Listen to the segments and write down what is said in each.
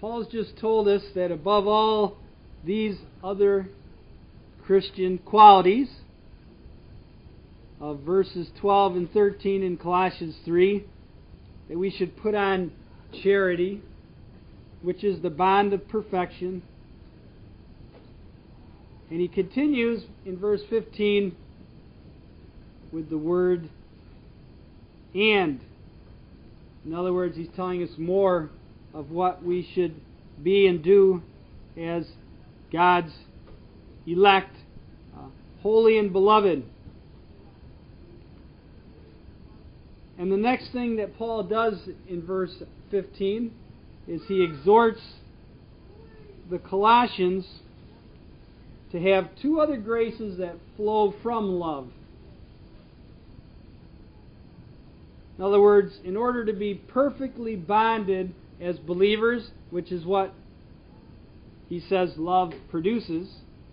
Paul's just told us that above all these other Christian qualities of verses 12 and 13 in Colossians 3, that we should put on charity, which is the bond of perfection. And he continues in verse 15 with the word and. In other words, he's telling us more of what we should be and do as God's elect, holy and beloved. And the next thing that Paul does in verse 15 is he exhorts the Colossians to have two other graces that flow from love. In other words, in order to be perfectly bonded as believers, which is what he says love produces,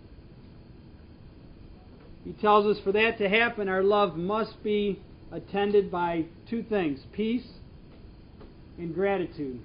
he tells us for that to happen, our love must be attended by two things: peace and gratitude.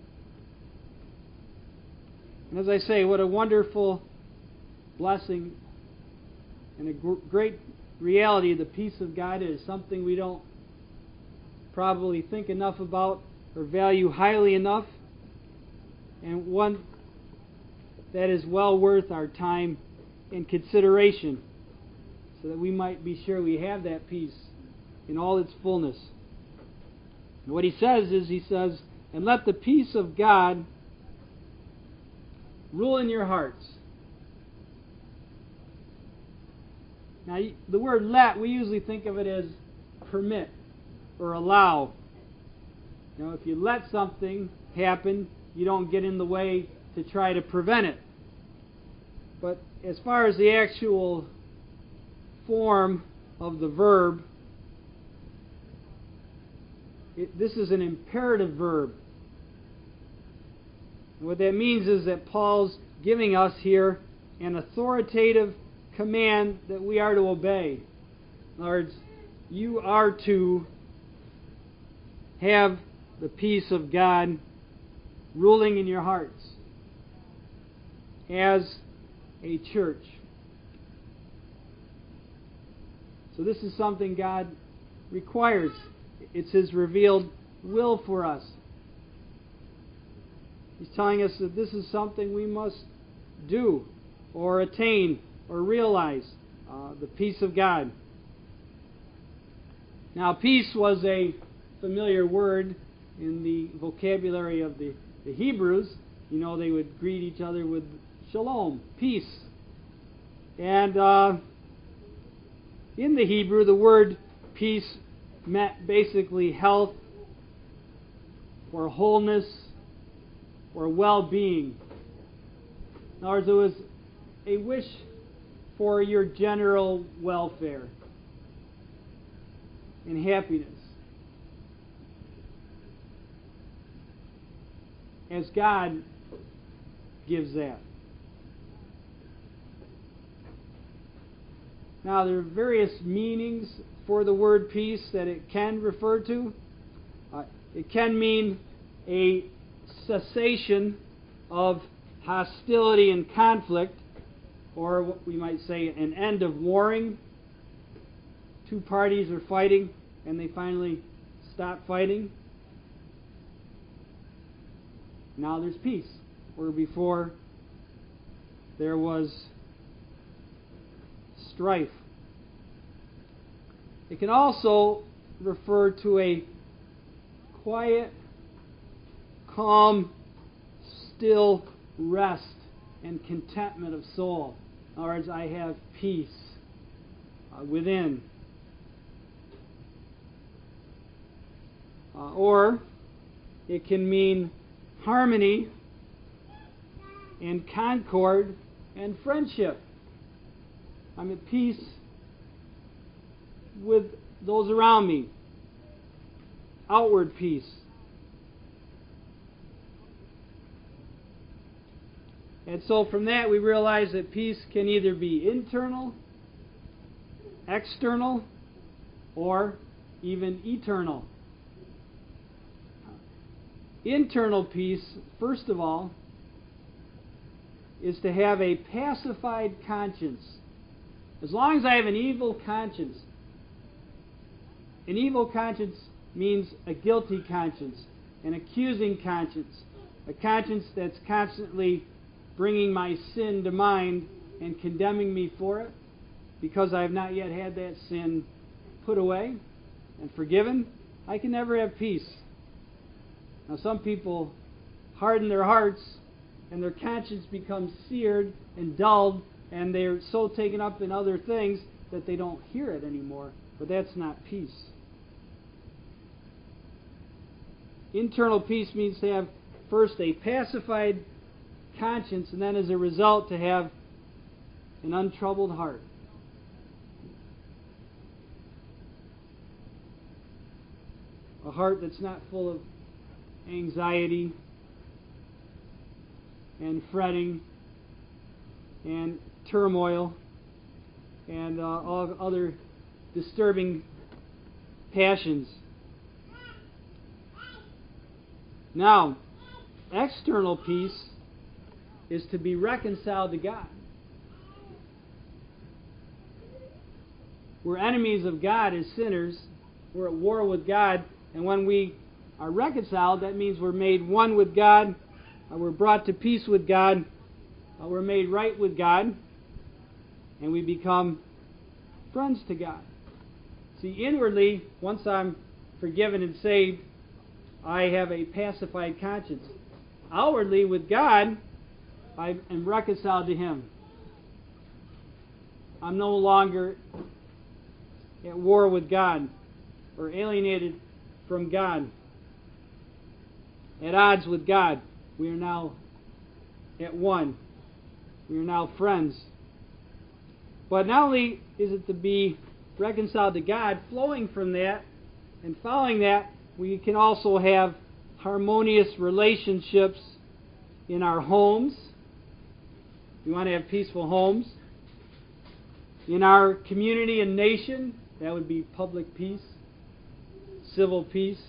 And as I say, what a wonderful blessing and a great reality the peace of God is. Something we don't probably think enough about or value highly enough, and one that is well worth our time and consideration, so that we might be sure we have that peace in all its fullness. And what he says is, and let the peace of God rule in your hearts. Now, the word let, we usually think of it as permit or allow. You know, if you let something happen, you don't get in the way to try to prevent it. But as far as the actual form of the verb, this is an imperative verb. And what that means is that Paul's giving us here an authoritative command that we are to obey. In other words, you are to have the peace of God ruling in your hearts as a church. So this is something God requires. It's His revealed will for us. He's telling us that this is something we must do or attain or realize, the peace of God. Now, peace was a familiar word in the vocabulary of the Hebrews. You know, they would greet each other with shalom, peace. And in the Hebrew, the word peace meant basically health or wholeness or well-being. In other words, it was a wish for your general welfare and happiness. As God gives that. Now, there are various meanings for the word peace that it can refer to. It can mean a cessation of hostility and conflict, or what we might say an end of warring. Two parties are fighting and they finally stop fighting. Now there's peace, where before there was strife. It can also refer to a quiet, calm, still rest and contentment of soul. In other words, I have peace within. Or it can mean harmony and concord and friendship. I'm at peace with those around me. Outward peace. And so from that we realize that peace can either be internal, external, or even eternal. Internal peace, first of all, is to have a pacified conscience. As long as I have an evil conscience means a guilty conscience, an accusing conscience, a conscience that's constantly bringing my sin to mind and condemning me for it because I have not yet had that sin put away and forgiven. I can never have peace. Now, some people harden their hearts and their conscience becomes seared and dulled, and they're so taken up in other things that they don't hear it anymore. But that's not peace. Internal peace means to have first a pacified conscience, and then as a result to have an untroubled heart. A heart that's not full of anxiety and fretting and turmoil and all other disturbing passions. Now, external peace is to be reconciled to God. We're enemies of God as sinners. We're at war with God. And when we are reconciled, that means we're made one with God. We're brought to peace with God. We're made right with God. And we become friends to God. See, inwardly, once I'm forgiven and saved, I have a pacified conscience. Outwardly, with God, I am reconciled to Him. I'm no longer at war with God or alienated from God, at odds with God. We are now at one. We are now friends. But not only is it to be reconciled to God, flowing from that and following that, we can also have harmonious relationships in our homes. We want to have peaceful homes. In our community and nation, that would be public peace, civil peace.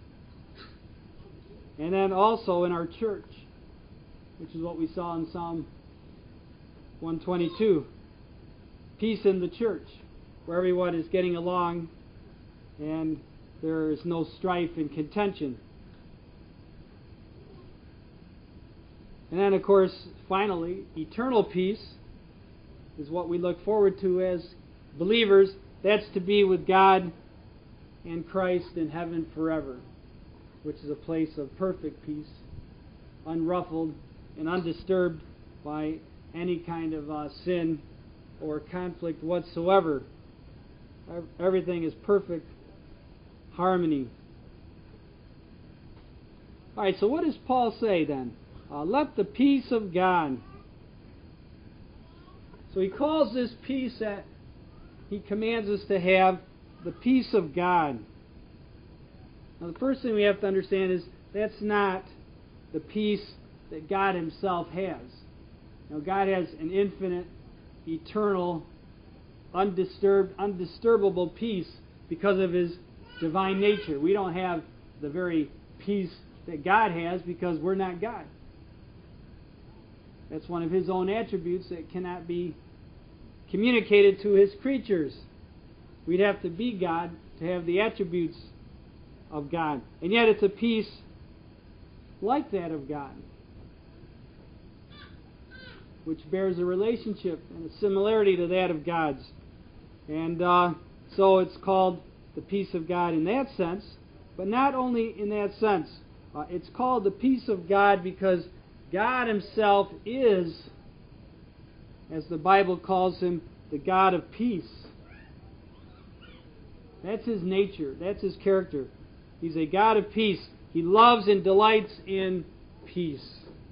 And then also in our church, which is what we saw in Psalm 122. Peace in the church, where everyone is getting along and there is no strife and contention. And then, of course, finally, eternal peace is what we look forward to as believers. That's to be with God and Christ in heaven forever, which is a place of perfect peace, unruffled and undisturbed by any kind of sin or conflict whatsoever. Everything is perfect harmony. All right, so what does Paul say then? Let the peace of God. So he calls this peace that he commands us to have the peace of God. Now, the first thing we have to understand is that's not the peace that God Himself has. Now, God has an infinite, eternal, undisturbed, undisturbable peace because of His divine nature. We don't have the very peace that God has because we're not God. That's one of His own attributes that cannot be communicated to His creatures. We'd have to be God to have the attributes of God. And yet it's a peace like that of God, which bears a relationship and a similarity to that of God's. And so it's called the peace of God in that sense, but not only in that sense. It's called the peace of God because God Himself is, as the Bible calls Him, the God of peace. That's His nature. That's His character. He's a God of peace. He loves and delights in peace.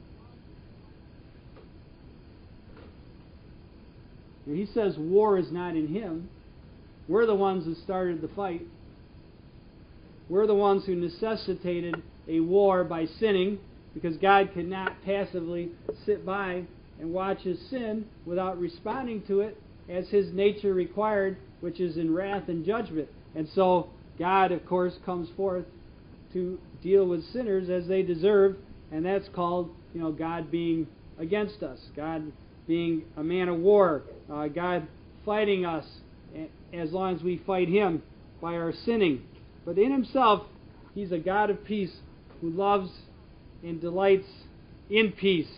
And He says war is not in Him. We're the ones who started the fight. We're the ones who necessitated a war by sinning, because God could not passively sit by and watch His sin without responding to it as His nature required, which is in wrath and judgment. And so God, of course, comes forth to deal with sinners as they deserve, and that's called, God being against us, God being a man of war, God fighting us as long as we fight Him by our sinning. But in Himself, He's a God of peace who loves and delights in peace,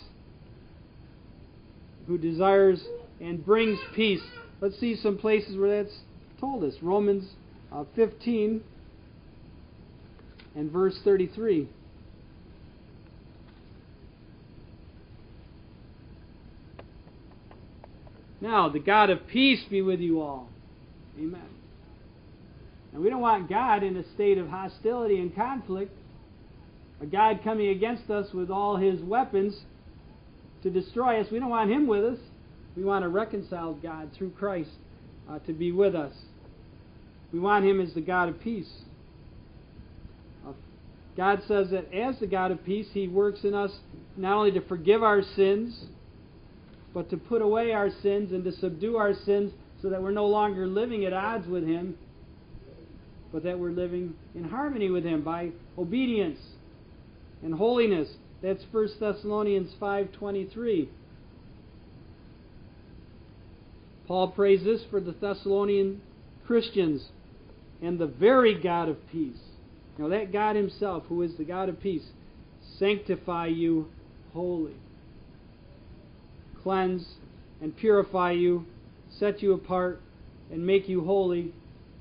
who desires and brings peace. Let's see some places where that's told us. Romans 15 and verse 33. Now, the God of peace be with you all. Amen. And we don't want God in a state of hostility and conflict, a God coming against us with all His weapons to destroy us. We don't want Him with us. We want a reconciled God through Christ to be with us. We want Him as the God of peace. God says that as the God of peace, He works in us not only to forgive our sins, but to put away our sins and to subdue our sins so that we're no longer living at odds with Him, but that we're living in harmony with Him by obedience and holiness. That's 1 Thessalonians 5:23. Paul prays this for the Thessalonian Christians. And the very God of peace, that God Himself, who is the God of peace, sanctify you wholly. Cleanse and purify you, set you apart, and make you holy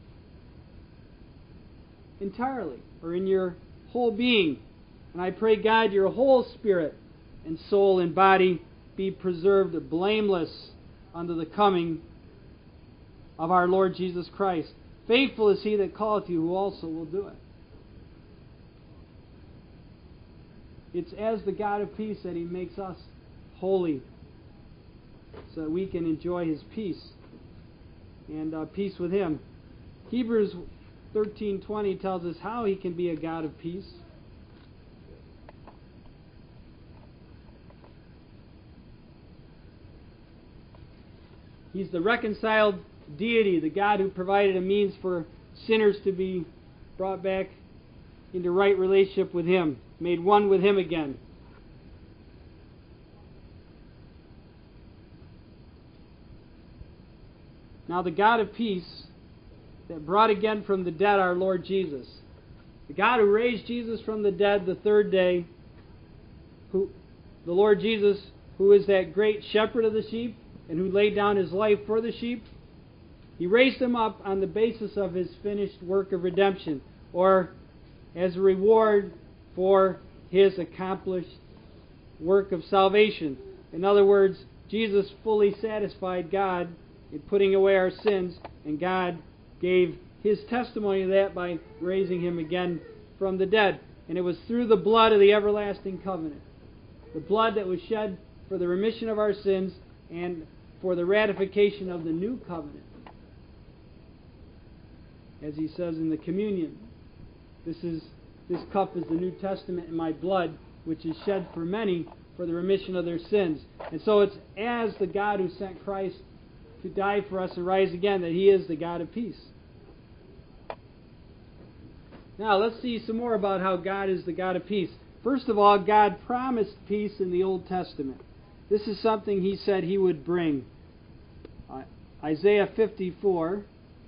entirely, or in your whole being. And I pray, God, your whole spirit and soul and body be preserved blameless unto the coming of our Lord Jesus Christ. Faithful is He that calleth you, who also will do it. It's as the God of peace that He makes us holy, so that we can enjoy His peace and peace with Him. Hebrews 13:20 tells us how He can be a God of peace. He's the reconciled deity, the God who provided a means for sinners to be brought back into right relationship with Him, made one with Him again. Now the God of peace that brought again from the dead our Lord Jesus, the God who raised Jesus from the dead the third day, the Lord Jesus, who is that great shepherd of the sheep and who laid down His life for the sheep, He raised Him up on the basis of His finished work of redemption, or as a reward for His accomplished work of salvation. In other words, Jesus fully satisfied God in putting away our sins, and God gave His testimony to that by raising Him again from the dead. And it was through the blood of the everlasting covenant, the blood that was shed for the remission of our sins and for the ratification of the new covenant. As He says in the communion, this cup is the New Testament in my blood, which is shed for many for the remission of their sins. And so it's as the God who sent Christ to die for us and rise again that He is the God of peace. Now let's see some more about how God is the God of peace. First of all, God promised peace in the Old Testament. This is something He said He would bring. Isaiah 54.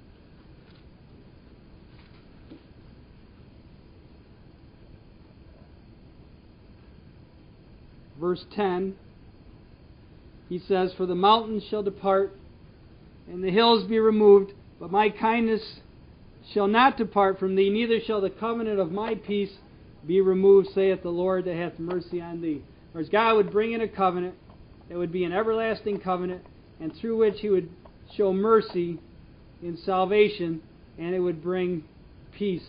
Verse 10, He says, "For the mountains shall depart, and the hills be removed, but my kindness shall not depart from thee, neither shall the covenant of my peace be removed, saith the Lord that hath mercy on thee." Whereas God would bring in a covenant that would be an everlasting covenant, and through which He would show mercy in salvation, and it would bring peace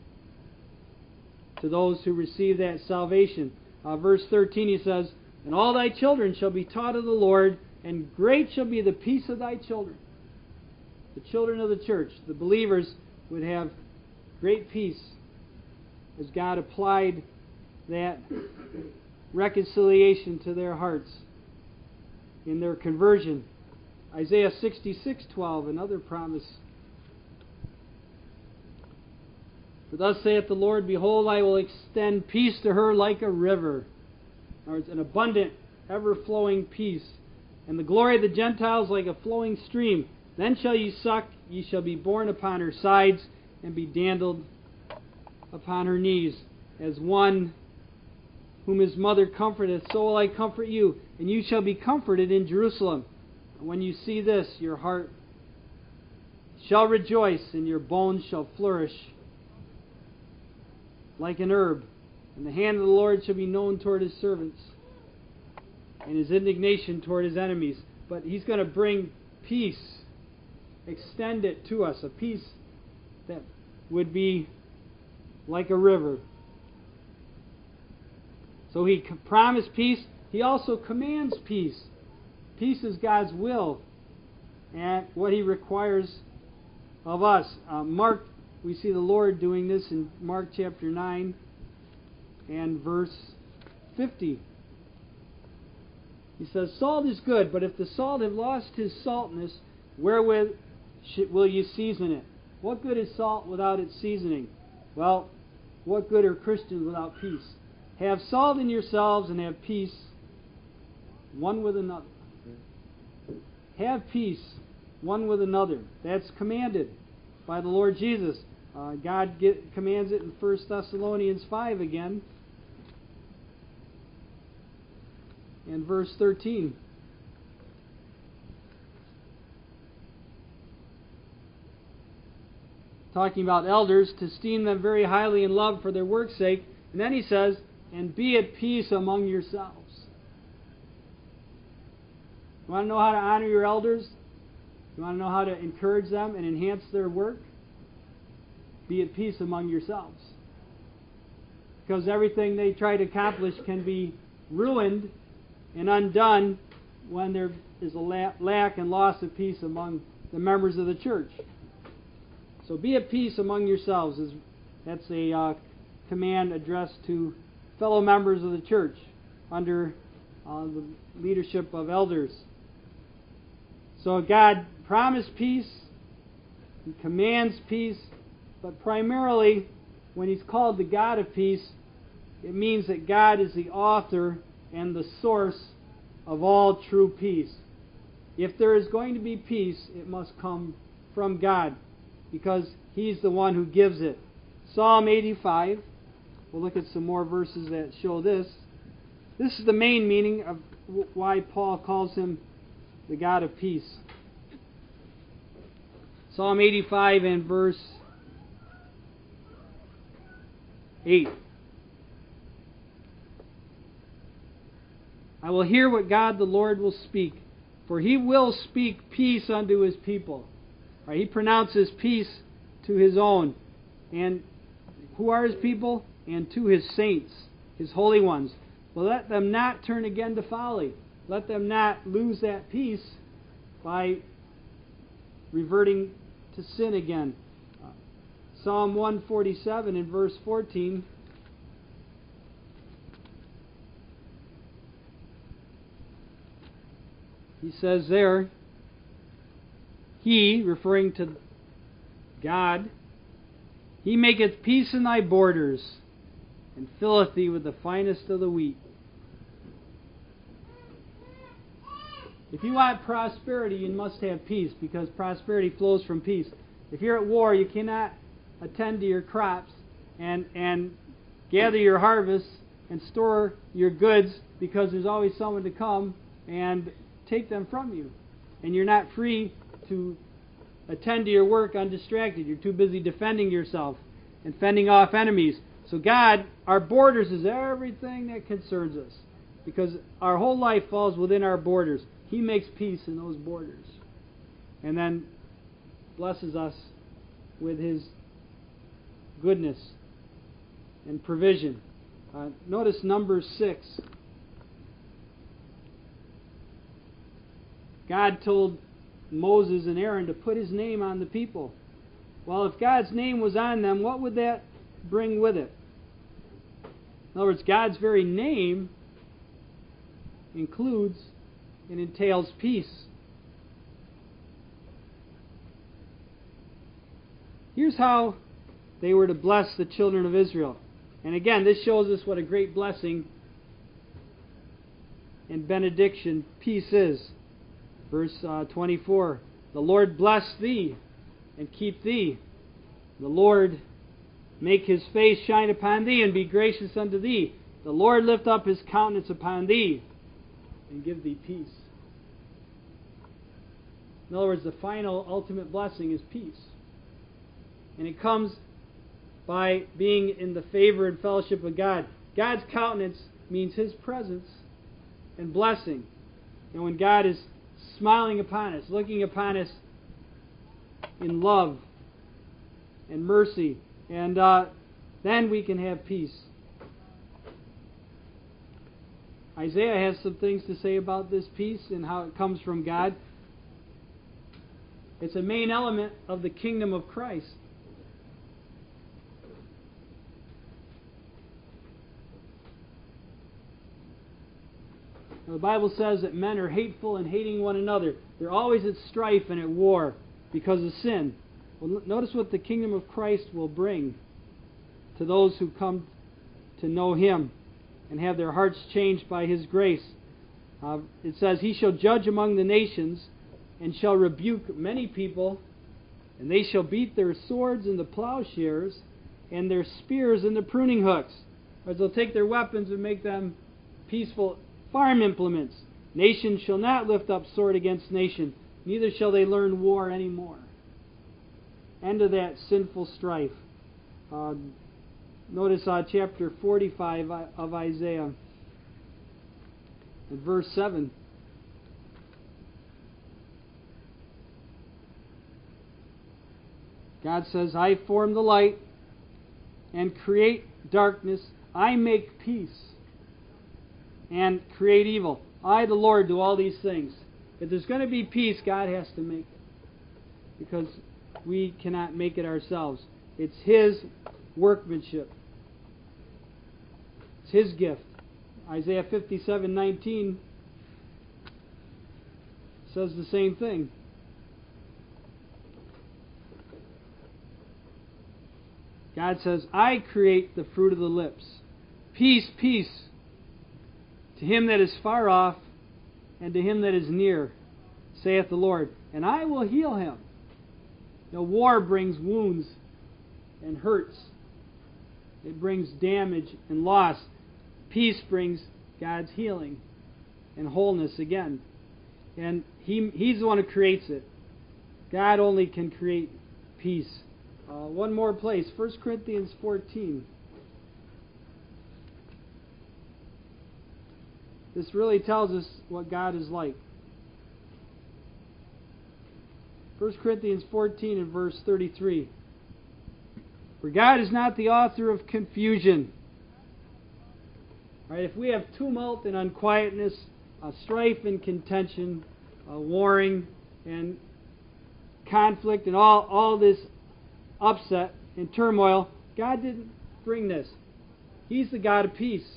to those who receive that salvation. Verse 13, He says, "And all thy children shall be taught of the Lord, and great shall be the peace of thy children." The children of the church, the believers, would have great peace as God applied that reconciliation to their hearts in their conversion. Isaiah 66:12, another promise For thus saith the Lord, Behold, I will extend peace to her like a river. In other words, an abundant, ever-flowing peace. And the glory of the Gentiles like a flowing stream. Then shall ye suck, ye shall be borne upon her sides, and be dandled upon her knees. As one whom his mother comforteth, so will I comfort you, and you shall be comforted in Jerusalem. And when you see this, your heart shall rejoice, and your bones shall flourish like an herb. And the hand of the Lord shall be known toward his servants, and his indignation toward his enemies. But he's going to bring peace, extend it to us, a peace that would be like a river. So he promised peace. He also commands peace. Peace is God's will and what he requires of us. We see the Lord doing this in Mark chapter 9 and verse 50. He says, Salt is good, but if the salt have lost his saltness, wherewith will you season it? What good is salt without its seasoning? Well, what good are Christians without peace? Have salt in yourselves and have peace one with another. Have peace one with another. That's commanded by the Lord Jesus. God commands it in 1 Thessalonians 5 again. And verse 13. Talking about elders, to esteem them very highly in love for their work's sake. And then he says, and be at peace among yourselves. You want to know how to honor your elders? You want to know how to encourage them and enhance their work? Be at peace among yourselves. Because everything they try to accomplish can be ruined and undone when there is a lack and loss of peace among the members of the church. So be at peace among yourselves. That's a command addressed to fellow members of the church under the leadership of elders. So God promised peace, He commands peace, but primarily when He's called the God of peace, it means that God is the author and the source of all true peace. If there is going to be peace, it must come from God, because He's the one who gives it. Psalm 85, we'll look at some more verses that show this. This is the main meaning of why Paul calls Him the God of peace. Psalm 85 and verse 8. I will hear what God the Lord will speak, for He will speak peace unto His people. Right, He pronounces peace to His own. And who are His people? And to His saints, His holy ones. Well, let them not turn again to folly. Let them not lose that peace by reverting to sin again. Psalm 147 in verse 14. He says there, He, referring to God, He maketh peace in thy borders, and filleth thee with the finest of the wheat. If you want prosperity, you must have peace, because prosperity flows from peace. If you're at war, you cannot attend to your crops and gather your harvest and store your goods, because there's always someone to come and take them from you. And you're not free to attend to your work undistracted. You're too busy defending yourself and fending off enemies. So God, our borders is everything that concerns us, because our whole life falls within our borders. He makes peace in those borders, and then blesses us with His goodness and provision. Notice Numbers 6. God told Moses and Aaron to put His name on the people. Well, if God's name was on them, what would that bring with it? In other words, God's very name includes and entails peace. Here's how they were to bless the children of Israel. And again, this shows us what a great blessing and benediction peace is. Verse 24, the Lord bless thee and keep thee. The Lord make his face shine upon thee and be gracious unto thee. The Lord lift up his countenance upon thee and give thee peace. In other words, the final ultimate blessing is peace. And it comes by being in the favor and fellowship of God. God's countenance means his presence and blessing. And when God is smiling upon us, looking upon us in love and mercy, and then we can have peace. Isaiah has some things to say about this peace and how it comes from God. It's a main element of the kingdom of Christ. Now, the Bible says that men are hateful and hating one another. They're always at strife and at war because of sin. Well, notice what the kingdom of Christ will bring to those who come to know him and have their hearts changed by his grace. It says, he shall judge among the nations and shall rebuke many people, and they shall beat their swords into plowshares and their spears into pruning hooks. Or they'll take their weapons and make them peaceful farm implements. Nation shall not lift up sword against nation, neither shall they learn war anymore. End of that sinful strife. Notice chapter 45 of Isaiah, and verse 7. God says, I form the light and create darkness. I make peace and create evil. I, the Lord, do all these things. If there's going to be peace, God has to make it, because we cannot make it ourselves. It's his workmanship. It's his gift. Isaiah 57:19 says the same thing. God says, I create the fruit of the lips. Peace, peace, to him that is far off and to him that is near, saith the Lord, and I will heal him. Now, war brings wounds and hurts. It brings damage and loss. Peace brings God's healing and wholeness again. And he's the one who creates it. God only can create peace. One more place, 1 Corinthians 14. This really tells us what God is like. 1 Corinthians 14 and verse 33. For God is not the author of confusion. Right? If we have tumult and unquietness, strife and contention, warring and conflict and all this upset and turmoil, God didn't bring this. He's the God of peace.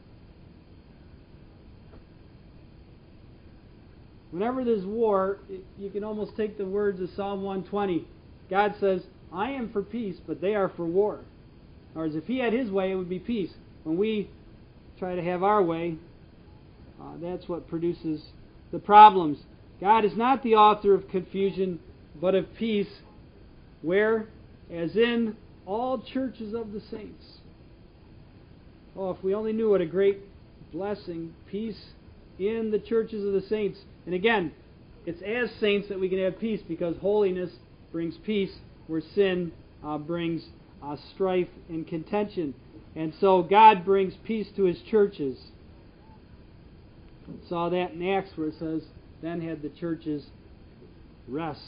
Whenever there's war, you can almost take the words of Psalm 120. God says, I am for peace, but they are for war. In other words, if he had his way, it would be peace. When we try to have our way, that's what produces the problems. God is not the author of confusion, but of peace. Where? As in all churches of the saints. Oh, if we only knew what a great blessing, peace in the churches of the saints. And again, it's as saints that we can have peace, because holiness brings peace, where sin brings strife and contention. And so God brings peace to his churches. We saw that in Acts, where it says, then had the churches rest.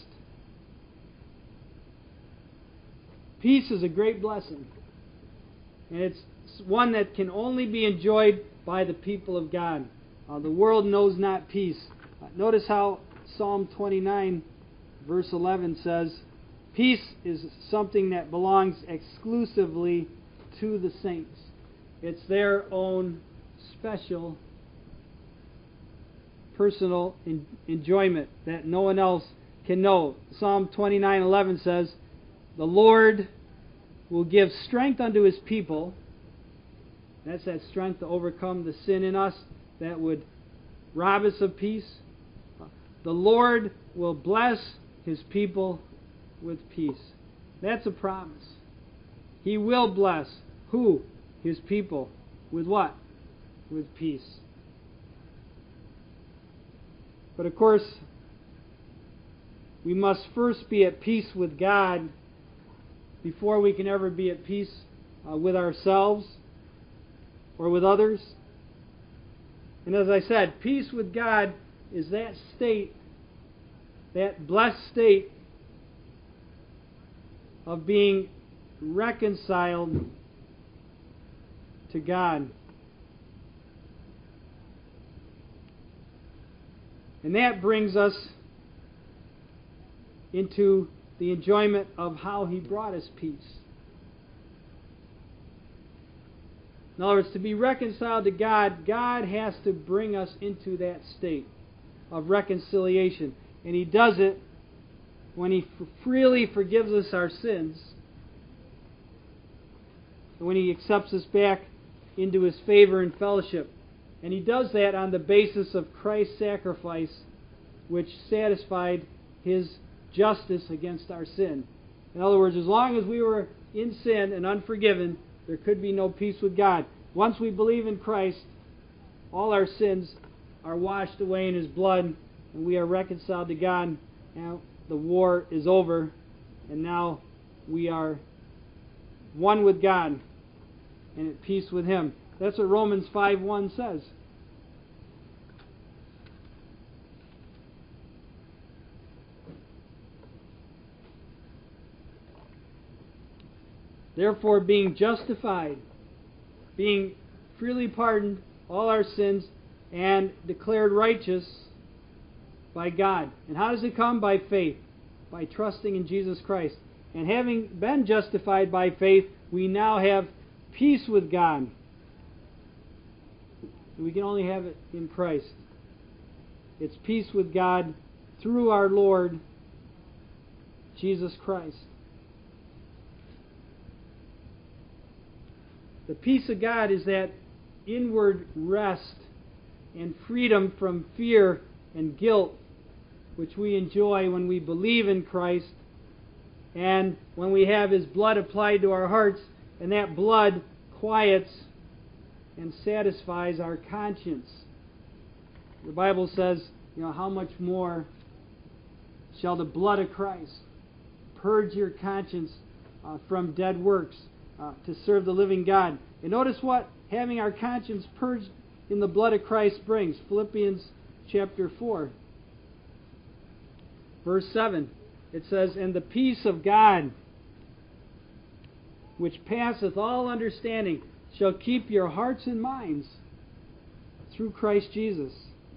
Peace is a great blessing. And it's one that can only be enjoyed by the people of God. The world knows not peace. Notice how Psalm 29, verse 11 says, peace is something that belongs exclusively to the saints. It's their own special, personal enjoyment that no one else can know. Psalm 29:11 says, the Lord will give strength unto His people. That's that strength to overcome the sin in us that would rob us of peace. The Lord will bless His people with peace. That's a promise. He will bless who? His people. With what? With peace. But of course, we must first be at peace with God before we can ever be at peace with ourselves or with others. And as I said, peace with God is that state, that blessed state of being reconciled to God. And that brings us into the enjoyment of how He brought us peace. In other words, to be reconciled to God, God has to bring us into that state of reconciliation. And He does it when He freely forgives us our sins, and when He accepts us back into His favor and fellowship. And He does that on the basis of Christ's sacrifice, which satisfied His justice against our sin. In other words, as long as we were in sin and unforgiven, there could be no peace with God. Once we believe in Christ, all our sins are washed away in His blood, and we are reconciled to God. Now the war is over, and now we are one with God and at peace with Him. That's what Romans 5:1 says. Therefore, being justified, being freely pardoned all our sins, and declared righteous by God. And how does it come? By faith, by trusting in Jesus Christ. And having been justified by faith, we now have peace with God. We can only have it in Christ. It's peace with God through our Lord Jesus Christ. The peace of God is that inward rest and freedom from fear and guilt which we enjoy when we believe in Christ and when we have His blood applied to our hearts, and that blood quiets and satisfies our conscience. The Bible says, how much more shall the blood of Christ purge your conscience from dead works to serve the living God. And notice what having our conscience purged in the blood of Christ brings. Philippians chapter 4, verse 7. It says, "And the peace of God, which passeth all understanding, shall keep your hearts and minds through Christ Jesus."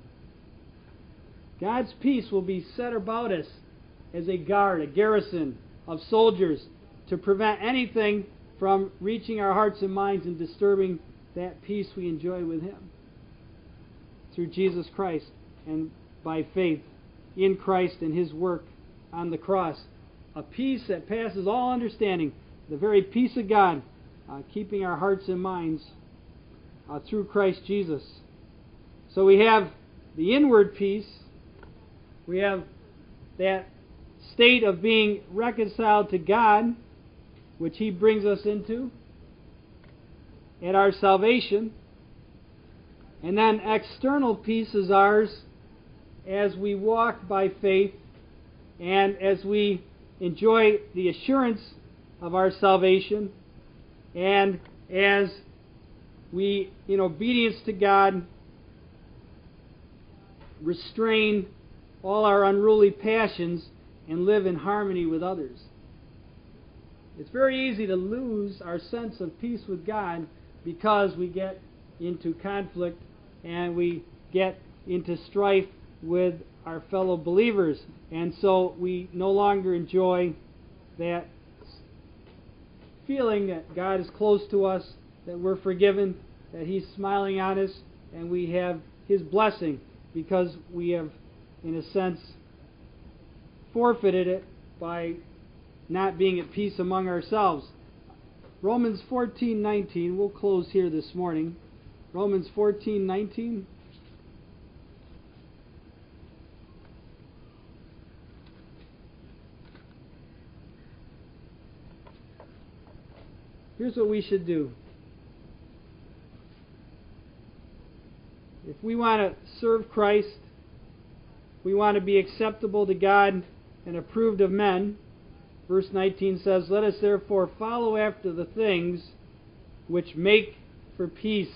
God's peace will be set about us as a guard, a garrison of soldiers, to prevent anything from reaching our hearts and minds and disturbing that peace we enjoy with Him through Jesus Christ and by faith in Christ and His work on the cross. A peace that passes all understanding, the very peace of God, keeping our hearts and minds through Christ Jesus. So we have the inward peace. We have that state of being reconciled to God, which He brings us into at our salvation. And then external peace is ours as we walk by faith and as we enjoy the assurance of our salvation, and as we, in obedience to God, restrain all our unruly passions and live in harmony with others. It's very easy to lose our sense of peace with God because we get into conflict and we get into strife with our fellow believers. And so we no longer enjoy that feeling that God is close to us, that we're forgiven, that He's smiling on us, and we have His blessing because we have, in a sense, forfeited it by not being at peace among ourselves. Romans 14:19. We'll close here this morning. Romans 14:19. Here's what we should do. If we want to serve Christ, we want to be acceptable to God and approved of men. Verse 19 says, "Let us therefore follow after the things which make for peace,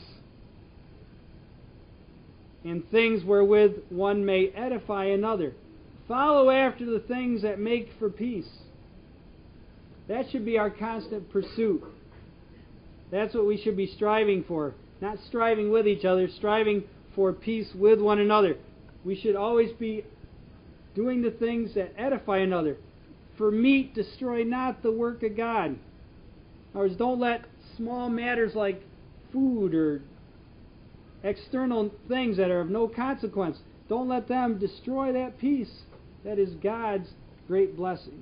and things wherewith one may edify another." Follow after the things that make for peace. That should be our constant pursuit. That's what we should be striving for. Not striving with each other, striving for peace with one another. We should always be doing the things that edify another. For meat destroy not the work of God. In other words, don't let small matters like food or external things that are of no consequence, don't let them destroy that peace that is God's great blessing.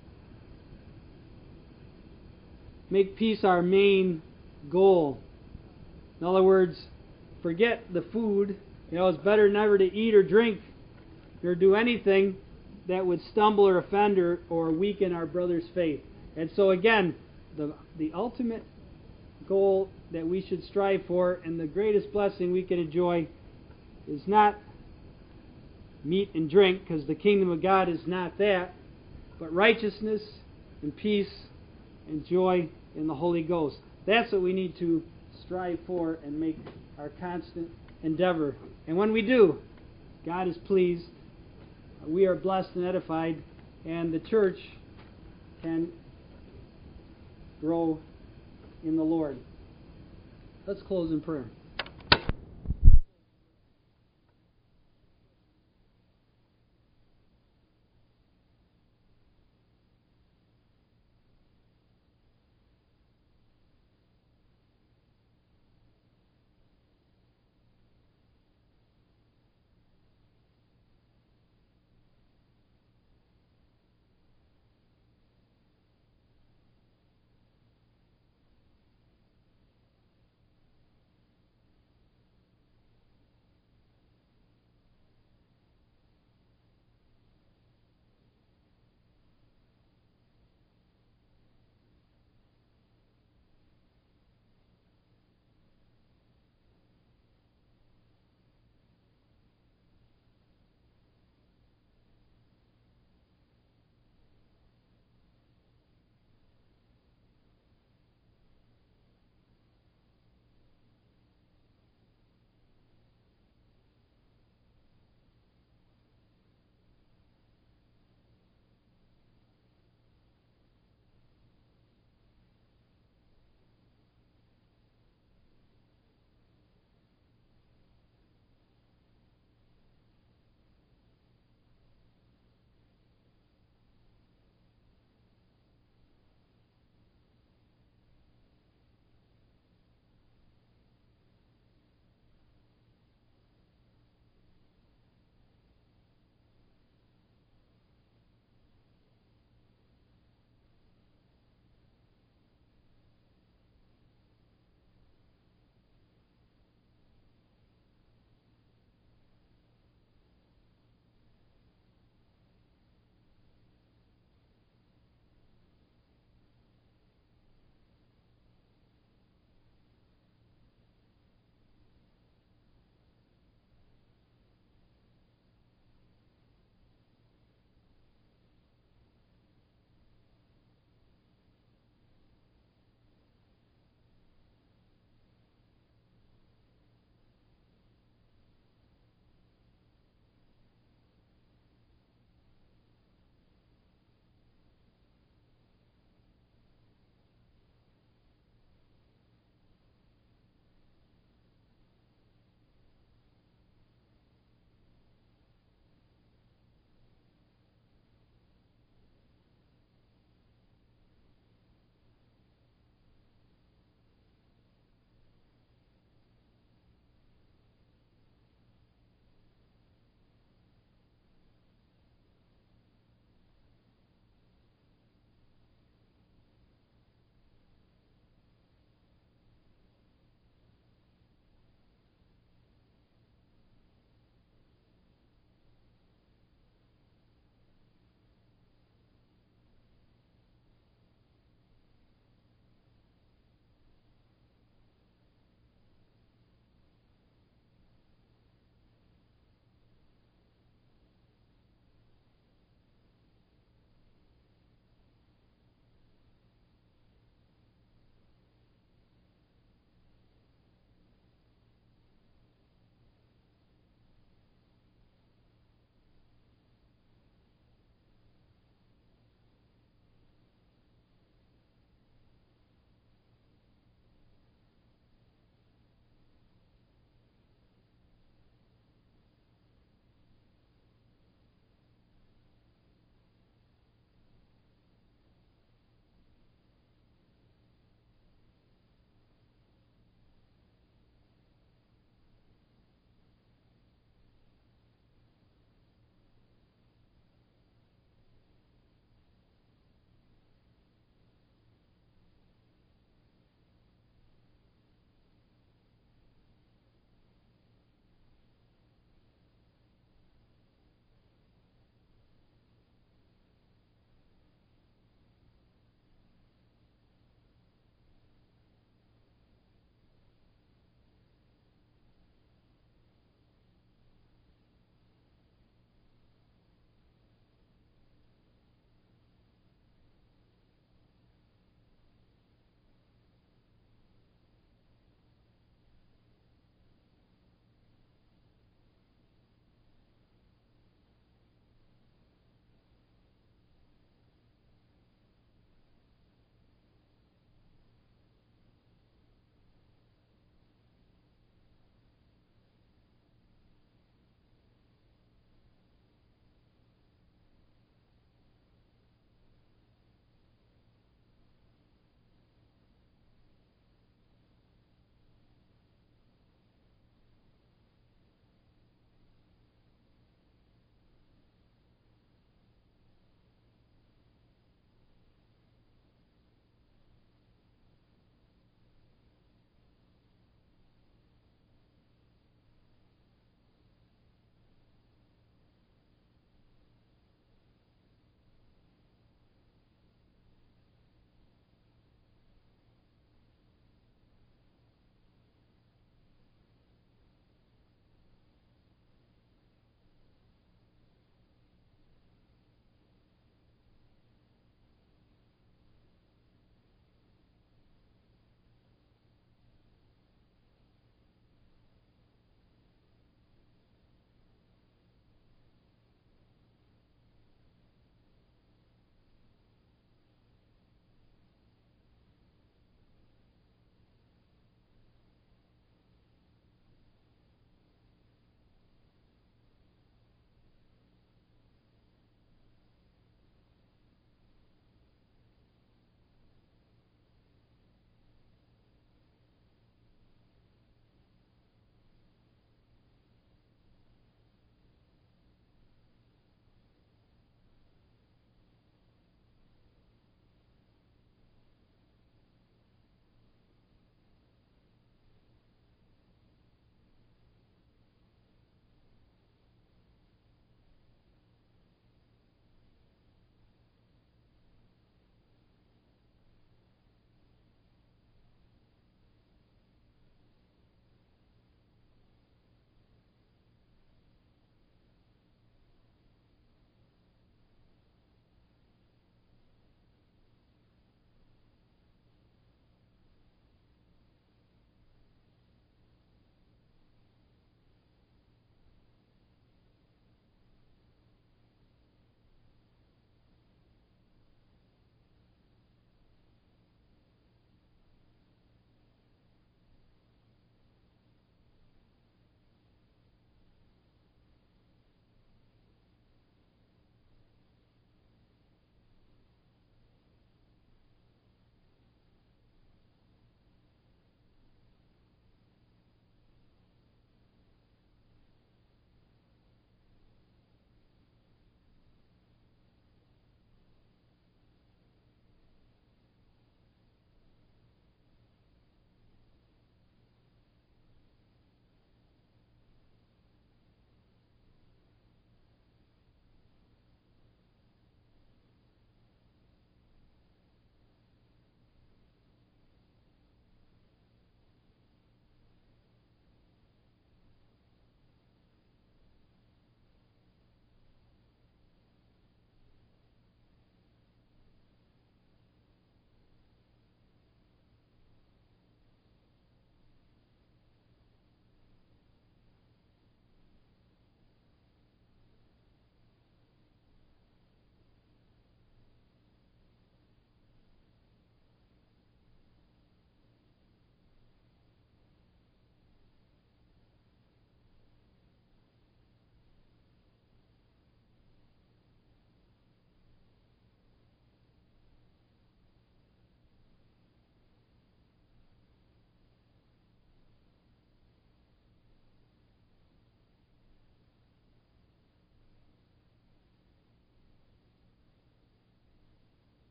Make peace our main goal. In other words, forget the food. It's better never to eat or drink or do anything that would stumble or offend or weaken our brother's faith. And so again, the ultimate goal that we should strive for and the greatest blessing we can enjoy is not meat and drink, because the kingdom of God is not that, but righteousness and peace and joy in the Holy Ghost. That's what we need to strive for and make our constant endeavor. And when we do, God is pleased, we are blessed and edified, and the church can grow in the Lord. Let's close in prayer.